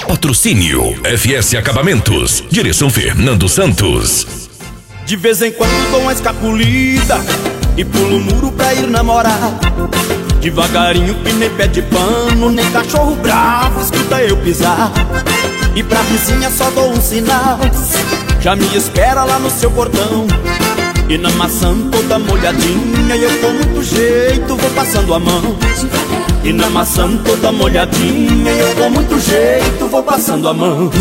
Patrocínio FS Acabamentos. Direção Fernando Santos. De vez em quando dou uma escapulida e pulo o muro pra ir namorar. Devagarinho que nem pé de pano, nem cachorro bravo escuta eu pisar. E pra vizinha só dou um sinal, já me espera lá no seu portão. E na maçã toda molhadinha, e eu com muito jeito vou passando a mão. E na maçã toda molhadinha, e eu com muito jeito vou passando a mão.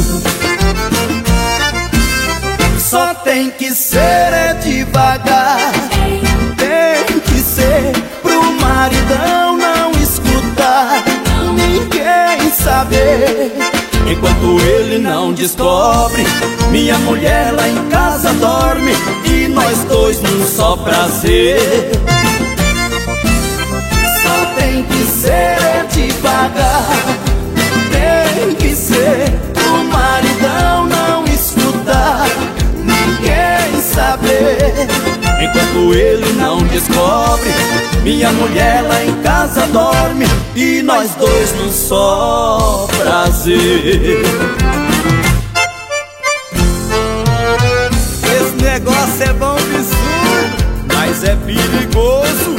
Só tem que ser devagar, tem que ser pro maridão não escutar, ninguém saber. Enquanto ele não descobre, minha mulher lá em casa dorme e nós dois num só prazer. Só tem que ser devagar, tem que ser pro maridão não escutar, ninguém saber. Enquanto ele não descobre, minha mulher lá em casa dorme e nós dois num só prazer. Esse negócio é bom de sul, mas é perigoso.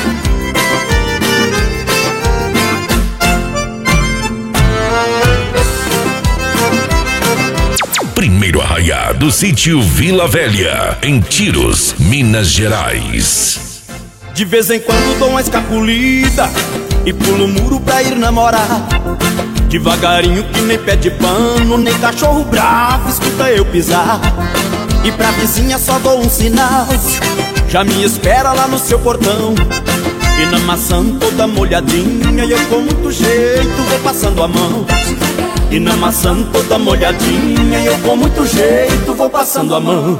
Primeiro arraiá do sítio Vila Velha, em Tiros, Minas Gerais. De vez em quando dou uma escapulida e pulo o muro pra ir namorar. Devagarinho que nem pé de pano, nem cachorro bravo escuta eu pisar. E pra vizinha só dou um sinal, já me espera lá no seu portão. E na maçã toda molhadinha, e eu com muito jeito vou passando a mão. E na maçã toda molhadinha, e eu com muito jeito vou passando a mão.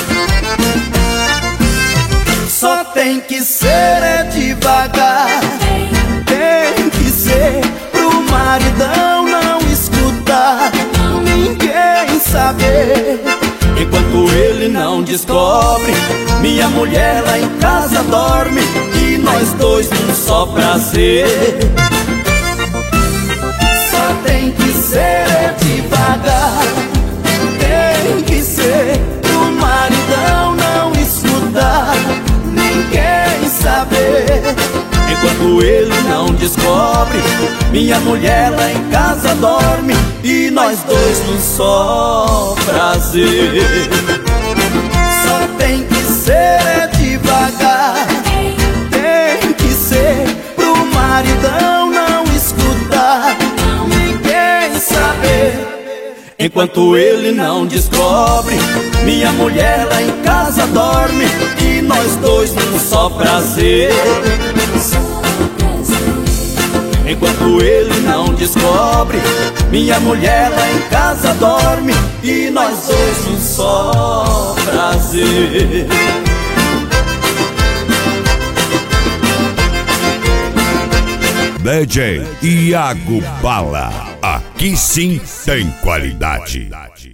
Só tem que ser devagar, tem que ser pro maridão não escutar, ninguém saber. Enquanto ele não descobre, minha mulher lá em casa dorme e nós dois num só prazer. Só tem que ser devagar, tem que ser pro maridão não escutar, ninguém saber. Enquanto ele não descobre, minha mulher lá em casa dorme e nós dois num só prazer. Só tem que ser devagar, tem que ser pro maridão não escutar, ninguém saber. Enquanto ele não descobre, minha mulher lá em casa dorme e nós dois num só prazer. Enquanto ele não descobre, minha mulher lá em casa dorme e nós dois num só prazer. DJ Iago Bala, aqui sim tem qualidade.